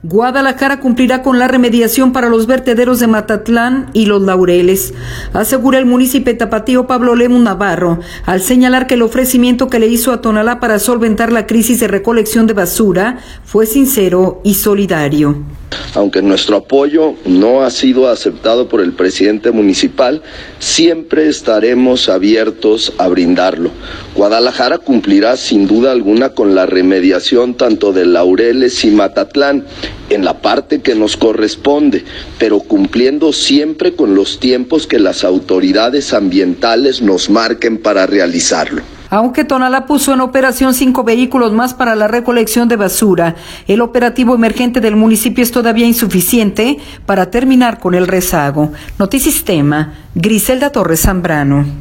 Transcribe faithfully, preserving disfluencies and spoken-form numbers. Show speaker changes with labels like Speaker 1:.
Speaker 1: Guadalajara cumplirá con la remediación para los vertederos de Matatlán y Los Laureles, asegura el municipio tapatío Pablo Lemus Navarro, al señalar que el ofrecimiento que le hizo a Tonalá para solventar la crisis de recolección de basura fue sincero y solidario.
Speaker 2: Aunque nuestro apoyo no ha sido aceptado por el presidente municipal, siempre estaremos abiertos a brindarlo. Guadalajara cumplirá sin duda alguna con la remediación tanto de Laureles y Matatlán en la parte que nos corresponde, pero cumpliendo siempre con los tiempos que las autoridades ambientales nos marquen para realizarlo.
Speaker 1: Aunque Tonalá puso en operación cinco vehículos más para la recolección de basura, el operativo emergente del municipio es todavía insuficiente para terminar con el rezago. Notisistema, Griselda Torres Zambrano.